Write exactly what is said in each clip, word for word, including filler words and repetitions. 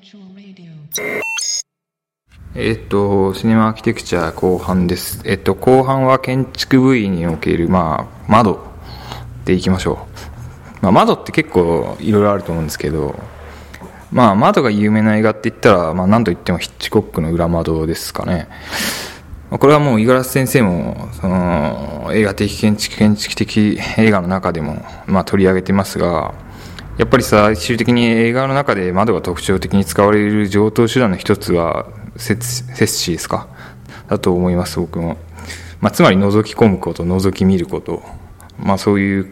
えっとシネマアーキテクチャ後半です。えっと後半は建築部位における、まあ、窓でいきましょう。まあ、窓って結構いろいろあると思うんですけど、まあ、窓が有名な映画って言ったら、まあ、何と言ってもヒッチコックの裏窓ですかね。これはもう五十嵐先生もその映画的建築建築的映画の中でも、まあ、取り上げてますが、やっぱり最終的に映画の中で窓が特徴的に使われる常套手段の一つは摂氏ですかだと思います、僕も。まあ、つまり覗き込むこと、覗き見ること、まあ、そういう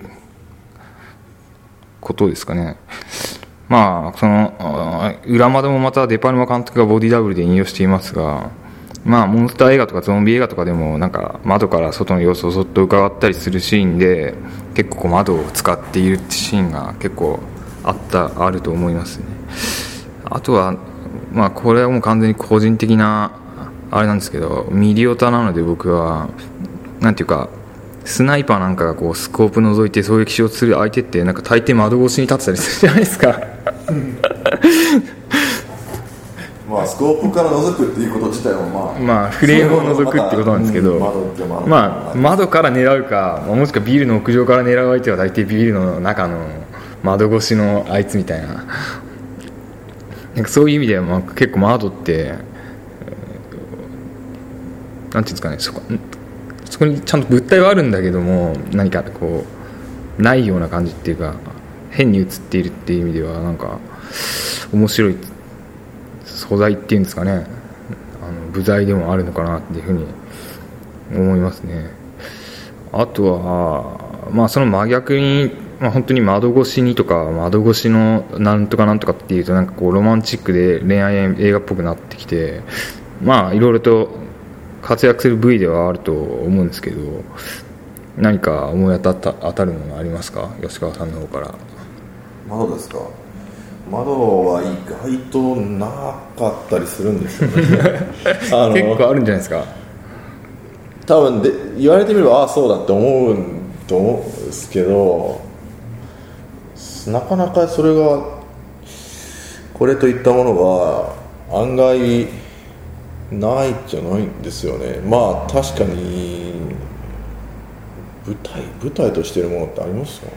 ことですかね。まあ、その裏窓もまたデパルマ監督がボディダブルで引用していますが、まあ、モンスター映画とかゾンビ映画とかでもなんか窓から外の様子をそっと伺ったりするシーンで結構こう窓を使っているってシーンが結構あったあると思いますね。あとは、まあ、これはもう完全に個人的なあれなんですけど、ミリオタなので僕はなんていうかスナイパーなんかがこうスコープ覗いて狙撃しようとする相手ってなんか大抵窓越しに立ってたりするじゃないですかまあ、スコープから覗くっていうこと自体はまあ、 まあ、フレームを覗くってことなんですけど、うん、まあ、窓から狙うか、もしくはビルの屋上から狙う相手は大体ビルの中の窓越しのあいつみたいな、なんかそういう意味ではまあ結構窓ってなんていうんですかね、そこ、そこにちゃんと物体はあるんだけども何かこうないような感じっていうか変に映っているっていう意味ではなんか面白い素材っていうんですかね、あの部材でもあるのかなっていうふうに思いますね。あとは、まあ、その真逆に、まあ、本当に窓越しにとか窓越しのなんとかなんとかっていうとなんかこうロマンチックで恋愛映画っぽくなってきて、まあいろいろと活躍する部位ではあると思うんですけど、何か思い当たった当たるものありますか、吉川さんの方から。 窓ですか。窓は意外となかったりするんですよねあの結構あるんじゃないですか。 多分で言われてみればああそうだって思うと思うんですけど、なかなかそれがこれといったものが案外ないじゃないんですよね。まあ確かに舞台舞台としているものってありますか。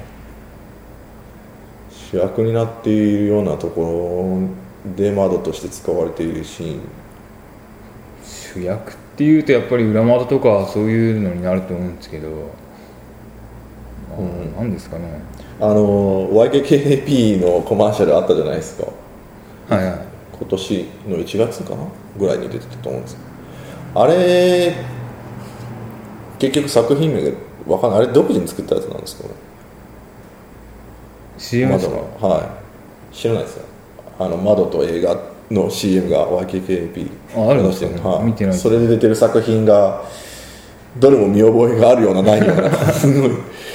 主役になっているようなところで窓として使われているシーン。 主役っていうとやっぱり裏窓とかそういうのになると思うんですけど、うん、何ですかね。 あの ワイケーケーピー のコマーシャルあったじゃないですか。 はいはい。 今年のいちがつかなぐらいに出てたと思うんです。あれ結局作品名でわかんない。あれ独自に作ったやつなんですかね。 シーエム ですか。 はい、知らないですよ。あの窓と映画の シーエム が ワイケーケーピーあ, あるんですか、ね、 はい、 見てないです。 それで出てる作品がどれも見覚えがあるようなないようなすごい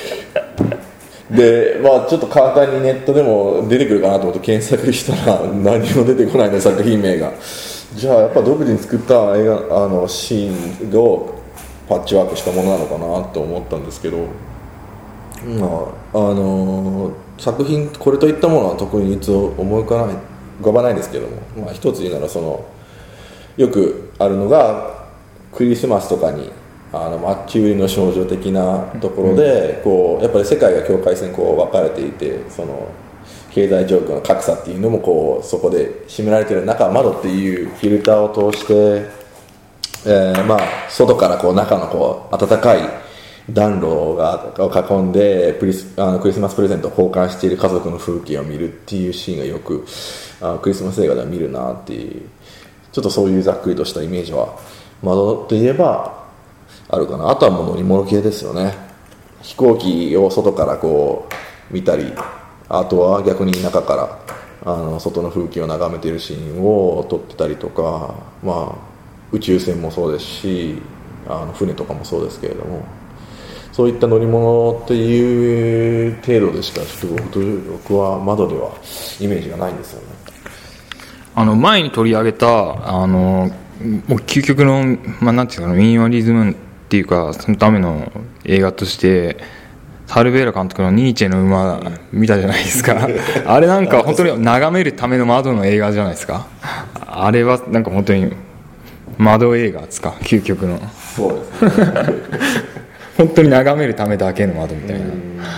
で、まあ、ちょっと簡単にネットでも出てくるかなと思って検索したら何も出てこないね、作品名が。じゃあやっぱ独自に作った映画あのシーンをパッチワークしたものなのかなと思ったんですけど、まああのー、作品これといったものは特にいつ思い浮かない浮かばないですけども、まあ、一つ言うならそのよくあるのがクリスマスとかにあのマッチ売りの少女的なところでこうやっぱり世界が境界線こう分かれていて、その経済状況の格差っていうのもこうそこで占められている中、窓っていうフィルターを通して、えー、まあ外からこう中のこう暖かい暖炉がを囲んでプリスあのクリスマスプレゼントを交換している家族の風景を見るっていうシーンがよくあクリスマス映画では見るなっていう、ちょっとそういうざっくりとしたイメージは窓といえばあるかな。あとはもう乗り物系ですよね。飛行機を外からこう見たり、あとは逆に中からあの外の風景を眺めているシーンを撮ってたりとか、まあ、宇宙船もそうですしあの船とかもそうですけれども、そういった乗り物っていう程度でしかちょっと僕は窓ではイメージがないんですよね。 あの前に取り上げたあのもう究極の、まあ、なんていうかミニマリズムっていうかそのための映画としてサルベーラ監督のニーチェの馬見たじゃないですかあれなんか本当に眺めるための窓の映画じゃないですか。あれはなんか本当に窓映画ですか、究極の。 そうですね本当に眺めるためだけの窓みたいな。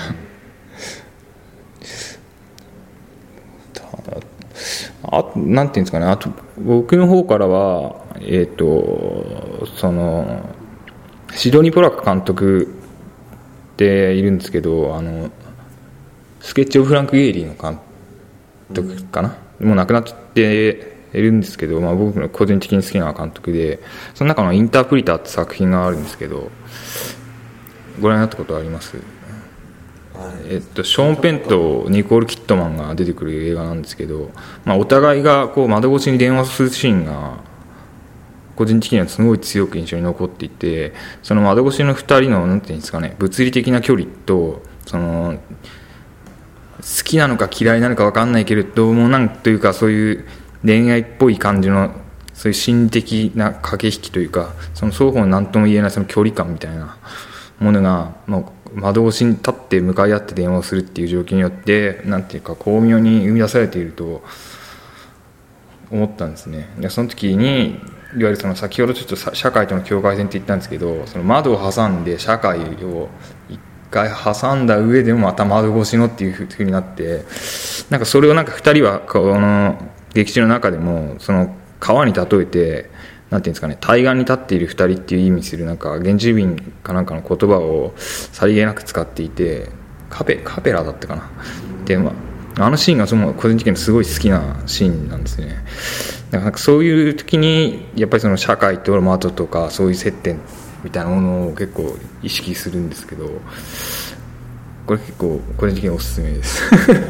あとなんていうんですかね、あと僕の方からはえっとそのシドニー・ポラック監督っているんですけど、あのスケッチ・オブ・フランク・ゲイリーの監督かな、うん、もう亡くなっているんですけど、まあ、僕の個人的に好きな監督で、その中のインタープリターって作品があるんですけど、ご覧になったことあります？はい、えっと、ショーン・ペンとニコール・キットマンが出てくる映画なんですけど、まあ、お互いがこう窓越しに電話するシーンが個人的にはすごい強く印象に残っていて、その窓越しのふたりのなんていうんですかね、物理的な距離とその好きなのか嫌いなのか分かんないけれども、なんというかそういう恋愛っぽい感じのそういう心理的な駆け引きというか、その双方の何とも言えないその距離感みたいなものがもう窓越しに立って向かい合って電話をするっていう状況によってなんていうか巧妙に生み出されていると思ったんですね。でその時にいわゆるその先ほどちょっと社会との境界線って言ったんですけど、その窓を挟んで社会を一回挟んだ上でもまた窓越しのっていうふうになって、なんかそれをなんかふたりはこの劇中の中でもその川に例えてなんていうんですかね、対岸に立っているふたりっていう意味するなんか原住民かなんかの言葉をさりげなく使っていて、カペカペラだったかなで、まあ、あのシーンがその個人的にすごい好きなシーンなんですね。だからなんかそういう時にやっぱりその社会と窓とかそういう接点みたいなものを結構意識するんですけど、これ結構個人的におすすめです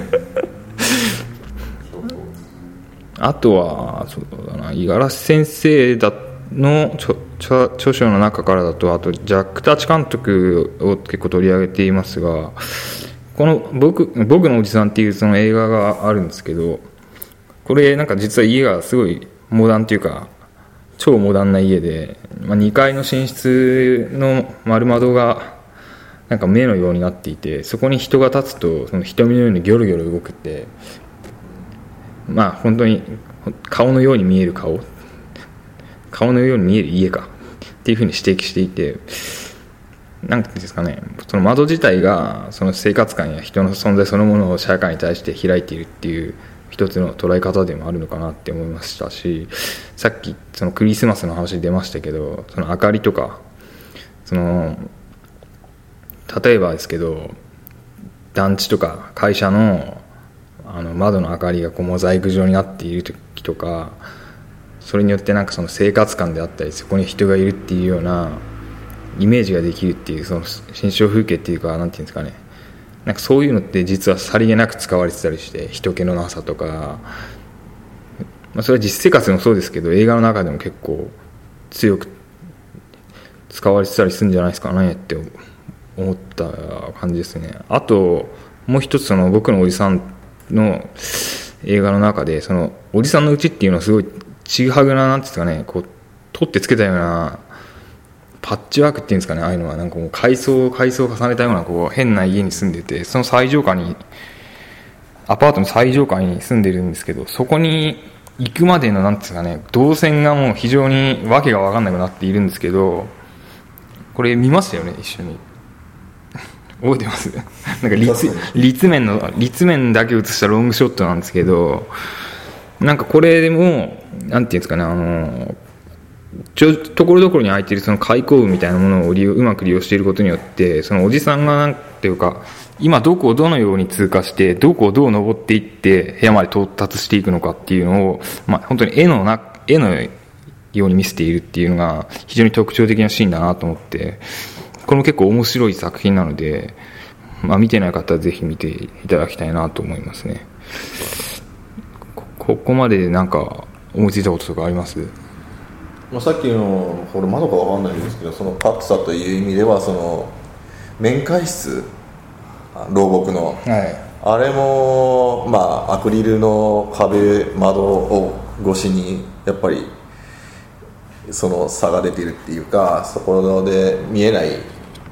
あとはそうだな、五十嵐先生だの著, 著書の中からだと、あとジャック・タッチ監督を結構取り上げていますが、この 僕, 僕のおじさんっていうその映画があるんですけど、これなんか実は家がすごいモダンというか超モダンな家で、まあ、にかいの寝室の丸窓がなんか目のようになっていて、そこに人が立つとその瞳のようにギョロギョロ動くって、まあ本当に顔のように見える顔顔のように見える家かっていうふうに指摘していて、なんていうんですかね、その窓自体がその生活感や人の存在そのものを社会に対して開いているっていう一つの捉え方でもあるのかなって思いましたし、さっきそのクリスマスの話出ましたけど、その明かりとか、その例えばですけど団地とか会社のあの窓の明かりがこうモザイク状になっている時とか、それによってなんかその生活感であったりそこに人がいるっていうようなイメージができるっていう、その心象風景っていうかなんていうんですかね、なんかそういうのって実はさりげなく使われてたりして、人気のなさとか、まあ、それは実生活でもそうですけど映画の中でも結構強く使われてたりするんじゃないですかねって思った感じですね。あともう一つ、その僕のおじさんの映画の中で、そのおじさんのうちっていうのはすごいちぐはぐな、なんていうんですかね、こう取ってつけたようなパッチワークっていうんですかね、ああいうのはなんかもう階層階層を重ねたようなこう変な家に住んでて、その最上階にアパートの最上階に住んでるんですけど、そこに行くまでのなんていうんですかね、動線がもう非常にわけが分かんなくなっているんですけど、これ見ましたよね一緒に。覚えてます？なんか 立, 立面の立面だけ写したロングショットなんですけど、なんかこれでもなんていうんですかね、あのちょところどころに空いているその開口部みたいなものを利用うまく利用していることによって、そのおじさんがなんていうか今どこをどのように通過してどこをどう登っていって部屋まで到達していくのかっていうのを、まあ、本当に絵のな絵のように見せているっていうのが非常に特徴的なシーンだなと思って、これも結構面白い作品なので、まあ、見てない方はぜひ見ていただきたいなと思いますね。 こ, ここまでなんか思いついたこととかあります？ まあ、さっきのこれ窓かわかんないんですけど、その格差という意味ではその面会室、牢獄の、はい、あれもまあアクリルの壁窓を越しにやっぱりその差が出ているっていうか、そこで見えない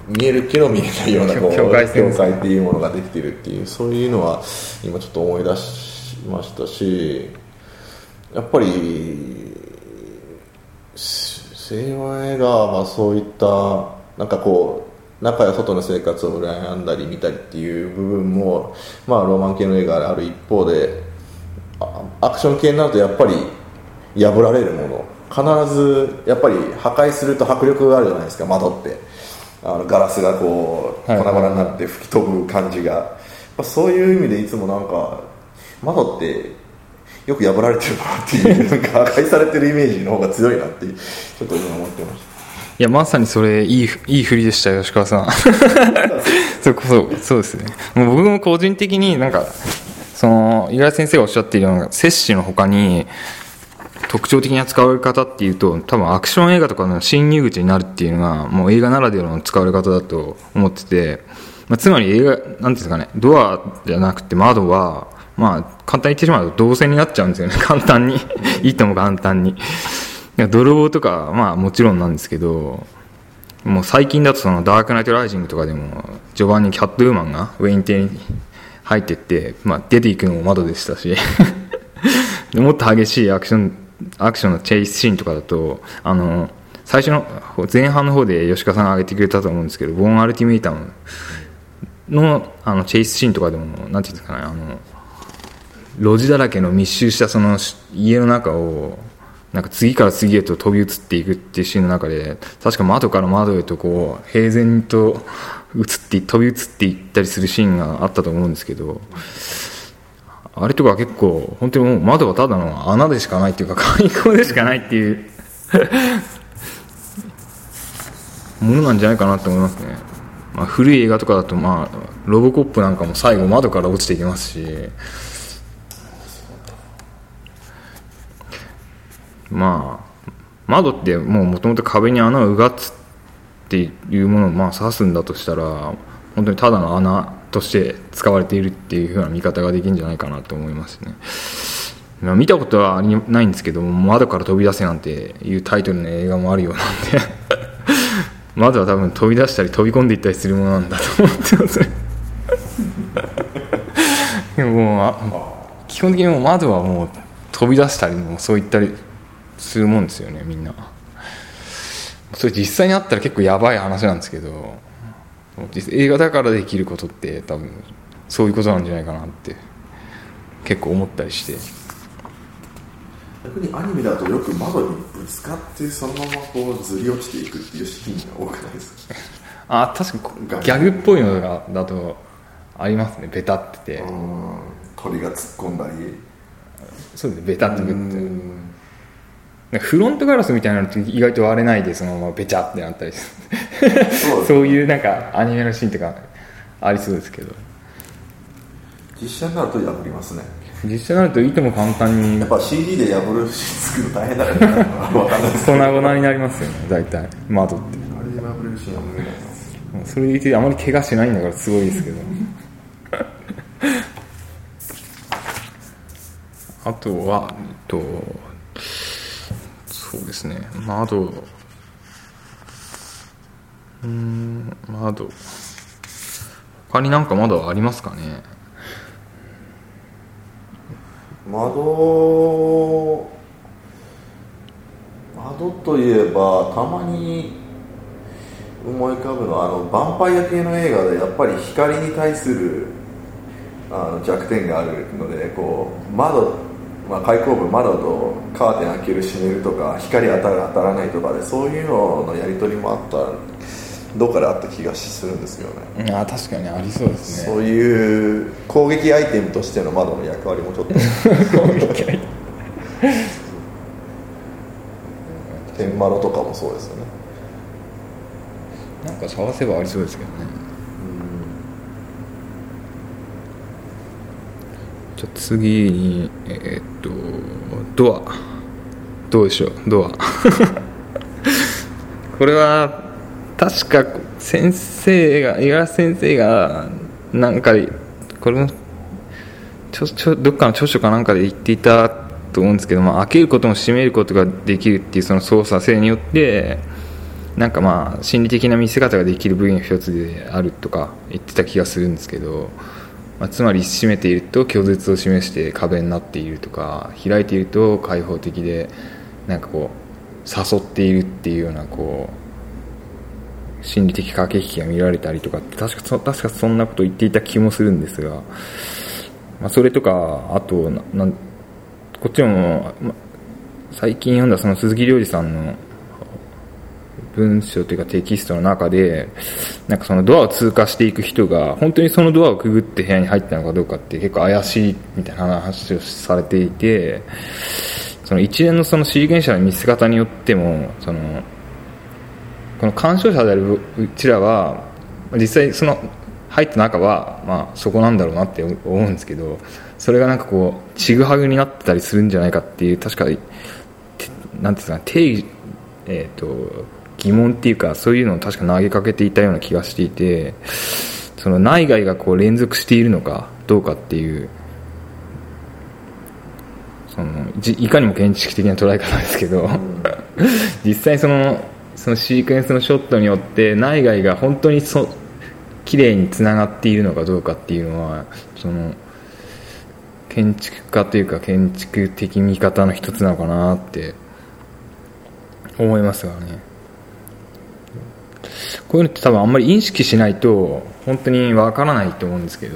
見えるけど見えないようなこう境界線境界っていうものができてるっていう、そういうのは今ちょっと思い出しましたし、やっぱり西洋映画はまあそういったなんかこう中や外の生活を羨んだり見たりっていう部分も、まあ、ロマン系の映画である一方で、アクション系になるとやっぱり破られるもの、必ずやっぱり破壊すると迫力があるじゃないですか。窓ってあのガラスがこう粉々になって吹き飛ぶ感じが、はいはいはい、そういう意味でいつもなんか窓ってよく破られてるなっていうなんか破壊されてるイメージの方が強いなってちょっと今思ってました。 いやまさにそれいいいい振りでしたよ吉川さんそうそうそうですね。もう僕も個人的になんかその五十嵐先生がおっしゃっているような摂氏の他に特徴的な使われ方っていうと、多分アクション映画とかの侵入口になるっていうのがもう映画ならではの使われ方だと思ってて、まあ、つまり映画なんていうんですかね、ドアじゃなくて窓はまあ簡単に言ってしまうと動線になっちゃうんですよね。簡単にいいとも簡単に泥棒とかまあもちろんなんですけど、もう最近だとそのダークナイトライジングとかでも序盤にキャットウーマンがウェイン邸に入ってって、まあ、出ていくのも窓でしたしでもっと激しいアクションアクションのチェイスシーンとかだと、あの最初の前半の方で吉川さんが挙げてくれたと思うんですけど、ボーンアルティメイタム の, あのチェイスシーンとかでもなんていうんですかね、あの路地だらけの密集したその家の中をなんか次から次へと飛び移っていくっていうシーンの中で、確か窓から窓へとこう平然と移って飛び移っていったりするシーンがあったと思うんですけど、あれとか結構本当にもう窓はただの穴でしかないっていうか開口でしかないっていうものなんじゃないかなと思いますね。まあ、古い映画とかだと、まあ、ロボコップなんかも最後窓から落ちていきますし、まあ窓ってもう元々壁に穴をうがつっていうものをまあ指すんだとしたら、本当にただの穴として使われているっていう風な見方ができるんじゃないかなと思いますね。まあ、見たことはありないんですけども、窓から飛び出せなんていうタイトルの映画もあるようなんで窓は多分飛び出したり飛び込んでいったりするものなんだと思ってますでももう基本的にもう窓はもう飛び出したりもそういったりするもんですよね、みんな。それ実際にあったら結構やばい話なんですけど、映画だからできることって多分そういうことなんじゃないかなって結構思ったりして。 逆にアニメだとよく窓にぶつかってそのままこうずり落ちていくっていうシーンが多くないですか？ あ、確かにギャグっぽいのがだとありますね。ベタってて鳥が突っ込んだり、 そうですね、ベタってくってフロントガラスみたいなのって意外と割れないでそのままベチャってなったりするそう, そういうなんかアニメのシーンとかありそうですけど、 実写になると破りますね。 実写になるといても簡単にやっぱ シーディー で破るシーン作るの大変だからね分かんないですけど粉々になりますよね大体窓って。 あれで破れるシーンは無理だな。 それでいてあまり怪我しないんだからすごいですけどあとはえっとそうですね、窓うーん窓他になんか窓はありますかね。 窓窓といえばたまに思い浮かぶのはあのヴァンパイア系の映画でやっぱり光に対するあの弱点があるので、こう窓、まあ、開口部窓とカーテン開ける閉めるとか光当たる当たらないとかでそういうののやり取りもあったどっかであった気がするんですよね。 あ、確かにありそうですね。そういう攻撃アイテムとしての窓の役割もちょっと攻撃アイテム天窓とかもそうですよね。 なんか探せばありそうですけどね。じゃあ次にえー、っとドアどうでしょう。ドアこれは確か先生が五十嵐先生がなんかこれもちょちょどっかの著書かなんかで言っていたと思うんですけど、まあ、開けることも閉めることができるっていうその操作性によってなんかまあ心理的な見せ方ができる部位の一つであるとか言ってた気がするんですけど、まあ、つまり閉めていると拒絶を示して壁になっているとか、開いていると開放的でなんかこう誘っているっていうようなこう心理的駆け引きが見られたりとかって確かそ確かそんなこと言っていた気もするんですが、まあ、それとかあとななんこっちも、ま、最近読んだその鈴木亮次さんの文章というかテキストの中でなんかそのドアを通過していく人が本当にそのドアをくぐって部屋に入ったのかどうかって結構怪しいみたいな話をされていて、その一連のそのシーケンシャルの見せ方によってもそのこの鑑賞者であるうちらは実際その入った中はまあそこなんだろうなって思うんですけど、それがなんかこうちぐはぐになってたりするんじゃないかっていう、確かなんていうんですかね、定義えっと疑問っていうかそういうのを確か投げかけていたような気がしていて、その内外がこう連続しているのかどうかっていう、そのいかにも建築的な捉え方ですけど実際そのそのシークエンスのショットによって内外が本当にそ綺麗につながっているのかどうかっていうのはその建築家というか建築的見方の一つなのかなって思いますがね。こういうのって多分あんまり意識しないと本当にわからないと思うんですけど、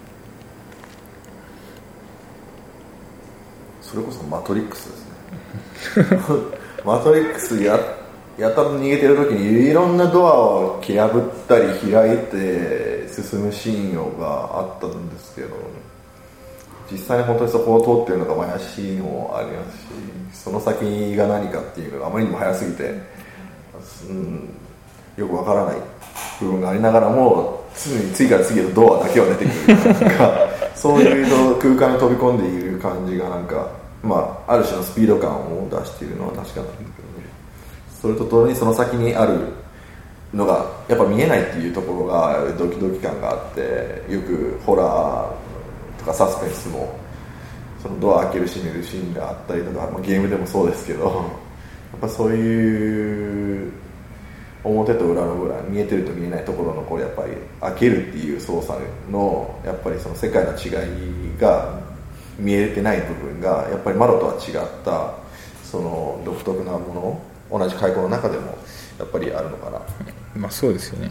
それこそマトリックスですねマトリックスややたら逃げてる時にいろんなドアを蹴破ったり開いて進むシーンがあったんですけど、実際に本当にそこを通ってるのが怪しいのもありますし、その先が何かっていうのがあまりにも早すぎて、うん、よくわからない部分がありながらも常に次から次へとドアだけは出てくるなんかそういう空間に飛び込んでいる感じがなんか、まあ、ある種のスピード感を出しているのは確かなんですけどね。それと同時にその先にあるのがやっぱ見えないっていうところがドキドキ感があって、よくホラーとかサスペンスもそのドア開ける閉めるシーンがあったりとか、まあ、ゲームでもそうですけど、やっぱそういう表と裏の裏見えてると見えないところのこれやっぱり開けるっていう操作のやっぱりその世界の違いが見えてない部分がやっぱり窓とは違ったその独特なもの、同じ開口の中でもやっぱりあるのかな。 まあそうですよね。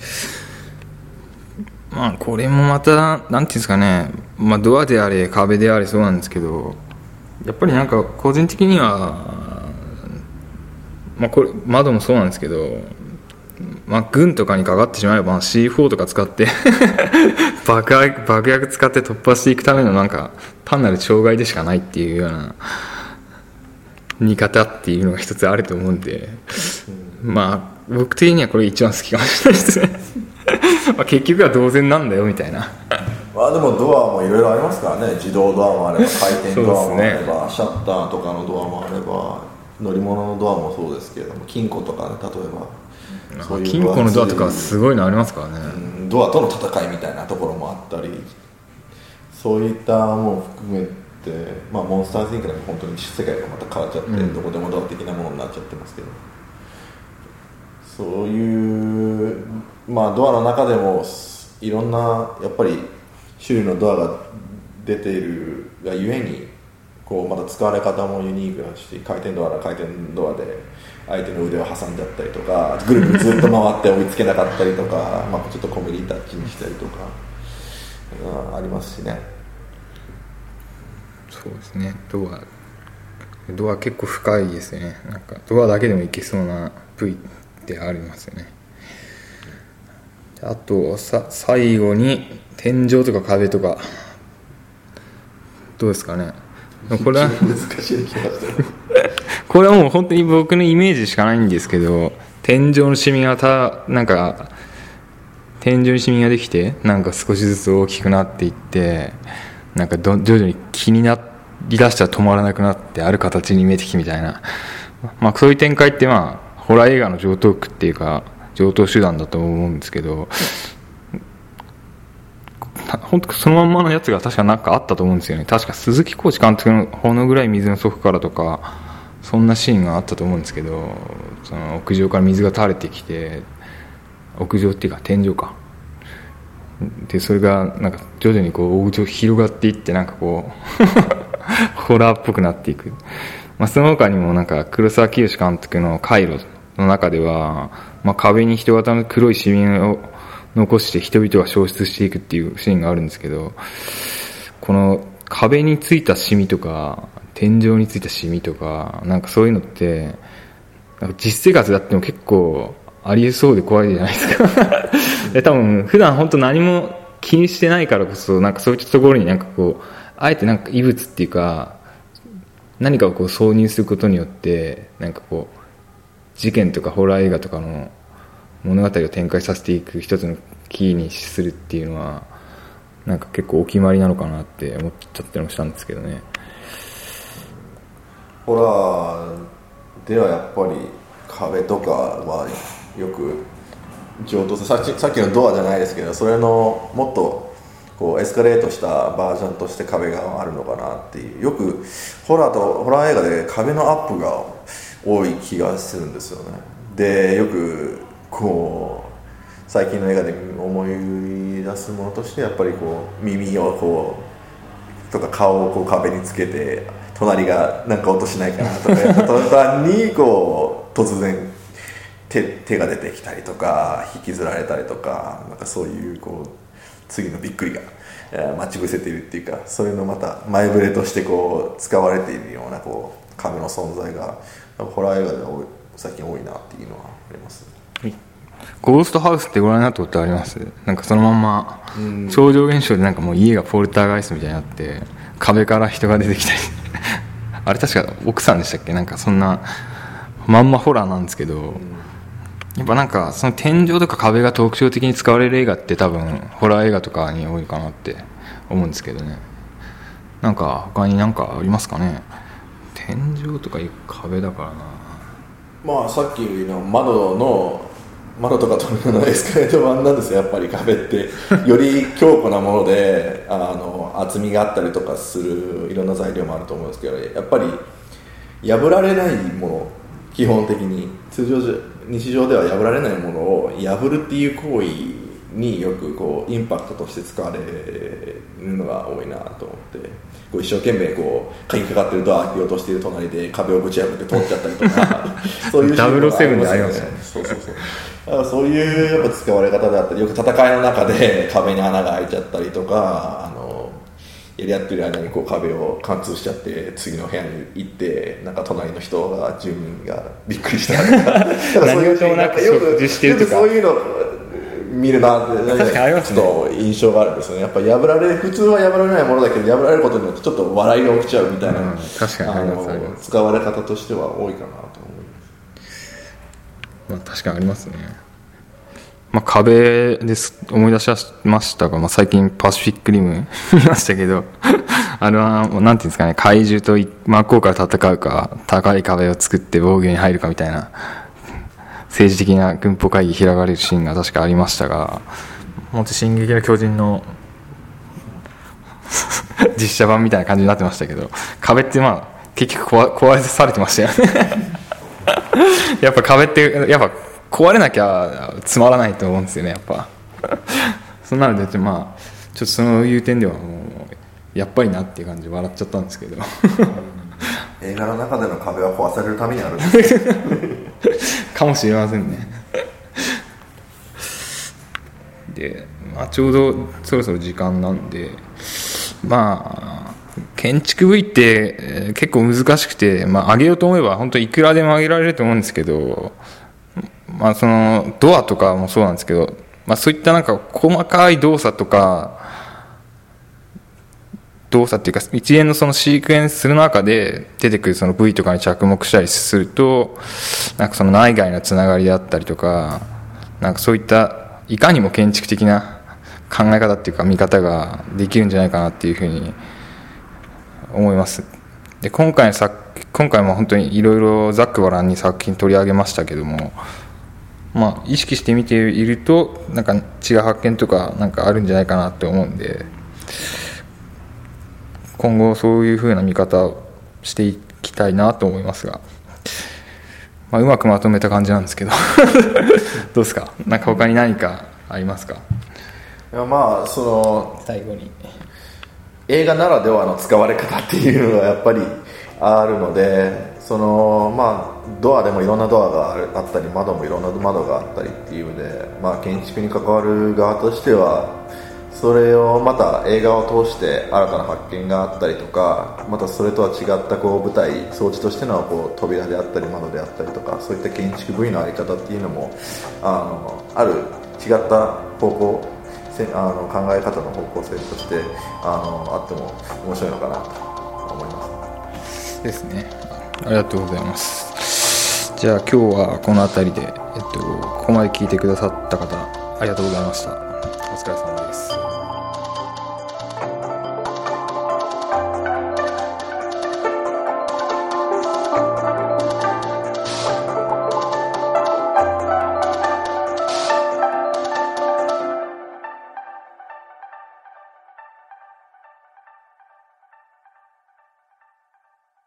まあこれもまたなんていうんですかね、まあドアであれ壁であれそうなんですけど、やっぱりなんか個人的にはまあこれ窓もそうなんですけど、まあ軍とかにかかってしまえば シーフォー とか使って爆薬爆薬使って突破していくためのなんか単なる障害でしかないっていうような見方っていうのが一つあると思うんで、まあ僕的にはこれ一番好きかもしれないですねまあ結局は同然なんだよみたいなまあでもドアもいろいろありますからね。自動ドアもあれば回転ドアもあれば、ね、シャッターとかのドアもあれば、乗り物のドアもそうですけれども、金庫とかね、例えばそういう金庫のドアとかすごいのありますからね、 うん、ドアとの戦いみたいなところもあったり、そういったものを含めて、まあ、モンスターズインクでも本当に世界がまた変わっちゃって、うん、どこでもドア的なものになっちゃってますけど、そういう、まあ、ドアの中でもいろんなやっぱり種類のドアが出ているがゆえに、こうまた使われ方もユニークだし、回転ドアなら回転ドアで相手の腕を挟んじゃったりとか、ぐるぐるずっと回って追いつけなかったりとかまあちょっとコメディタッチにしたりとか、うん、ありますしね。 そうですね、ドアドア結構深いですね。なんかドアだけでもいけそうな部位ってありますよね。あとさ最後に天井とか壁とかどうですかね。これは難しい気がしてるこれはもう本当に僕のイメージしかないんですけど、天井のシミがたなんか天井にシミができてなんか少しずつ大きくなっていって、なんかど徐々に気になりだしたら止まらなくなってある形に見えてきてみたいな、まあ、そういう展開ってまあホラー映画の常套句っていうか常套手段だと思うんですけど、本当そのまんまのやつが確かなんかあったと思うんですよね。確か鈴木浩二監督のほのぐらい水の底からとかそんなシーンがあったと思うんですけど、その屋上から水が垂れてきて、屋上っていうか天井かで、それがなんか徐々にこう屋上広がっていって、なんかこうホラーっぽくなっていく。まあ、その他にもなんか黒沢清監督のカイロの中では、まあ、壁に人型の黒いシミを残して人々が消失していくっていうシーンがあるんですけど、この壁についたシミとか天井についたシミとか、なんかそういうのってなんか実生活だっても結構ありえそうで怖いじゃないですかで、多分普段本当何も気にしてないからこそ、なんかそういったところになんかこうあえてなんか異物っていうか何かをこう挿入することによって、なんかこう事件とかホラー映画とかの物語を展開させていく一つのキーにするっていうのは、なんか結構お決まりなのかなって思っちゃったりもしたんですけどね。 ホラーではやっぱり壁とかはよく上等さっき、さっきのドアじゃないですけど、それのもっとこうエスカレートしたバージョンとして壁があるのかなっていう。よくホラーとホラー映画で壁のアップが多い気がするんですよね。でよくこう最近の映画で思い出すものとして、やっぱりこう耳をこうとか顔をこう壁につけて隣がなんか音しないかなとかやった途端にこう突然 手, 手が出てきたりとか引きずられたりとか、なんかそういうこう次のびっくりが、えー、待ち伏せているっていうか、そういうのまた前触れとしてこう使われているようなこう壁の存在がホラー映画では多い最近多いなっていうのはあります。 はい、ゴーストハウスってご覧になったことあります？なんかそのまんま超常現象でなんかもう家がポルターガイストみたいになって壁から人が出てきたりあれ確か奥さんでしたっけ、なんかそんなまんまホラーなんですけど、やっぱなんかその天井とか壁が特徴的に使われる映画って多分ホラー映画とかに多いかなって思うんですけどね。なんか他になんかありますかね。天井とかいう壁だからな。 まあさっきの窓の窓とかとのエスカレート版なんですよ。やっぱり壁ってより強固なものであの厚みがあったりとかするいろんな材料もあると思うんですけど、やっぱり破られないもの、基本的に通常日常では破られないものを破るっていう行為によくこうインパクトとして使われるのが多いなと思って、こう一生懸命こう鍵かかってるドア開けようとしている隣で壁をぶち破って通っちゃったりとかそういうシーンがありますよね。そうそうそう。だからそういうやっぱ使われ方であったり、よく戦いの中で壁に穴が開いちゃったりとか、あのやり合ってる間にこう壁を貫通しちゃって次の部屋に行ってなんか隣の人が住民がびっくりしたとか何事もなく食事してるとか、 そういうの見るなって確かにありますね。 ちょっと印象があるんですよね。やっぱ破られ普通は破られないものだけど破られることによってちょっと笑いが起きちゃうみたいな、うん、 確かにありますあります。 使われ方としては多いかなと思います。 まあ、確かにありますね。まあ、壁です思い出しましたが、まあ、最近パシフィックリム見ましたけどあれはなんていうんですかね、怪獣と真っ向から戦うか高い壁を作って防御に入るかみたいな政治的な軍法会議開かれるシーンが確かありましたが、本当進撃の巨人の実写版みたいな感じになってましたけど、壁ってまあ結局壊壊れされてましたよねやっぱ壁ってやっぱ壊れなきゃつまらないと思うんですよね、やっぱそんなのでまあちょっとそういう点ではもうやっぱりなっていう感じで笑っちゃったんですけど映画の中での壁は壊されるためにあるんですかもしれませんねで、まあ、ちょうどそろそろ時間なんで、まあ建築部位って結構難しくて、まあ、上げようと思えば本当いくらでも上げられると思うんですけど、まあ、そのドアとかもそうなんですけど、まあ、そういったなんか細かい動作とか動作っていうか一連のそのシークエンスする中で出てくるその部位とかに着目したりすると、なんかその内外のつながりであったりとか、なんかそういったいかにも建築的な考え方っていうか見方ができるんじゃないかなっていうふうに思います。で今回の作今回も本当にいろいろざっくばらんに作品取り上げましたけども、まあ、意識して見ているとなんか違う発見とかなんかあるんじゃないかなって思うんで、今後そういう風な見方をしていきたいなと思いますが、 まあ、うまくまとめた感じなんですけどどうですか、なんか他に何かありますか？ いやまあその最後に映画ならではの使われ方っていうのがやっぱりあるので、そのまあドアでもいろんなドアがあったり窓もいろんな窓があったりっていうので、まあ、建築に関わる側としてはそれをまた映画を通して新たな発見があったりとか、またそれとは違ったこう舞台装置としてのこう扉であったり窓であったりとか、そういった建築部位の在り方っていうのもあのある違った方向あの考え方の方向性としてあのあっても面白いのかなと思いますですね。ありがとうございます。じゃあ今日はこの辺りで、えっと、ここまで聞いてくださった方ありがとうございました。お疲れ様です。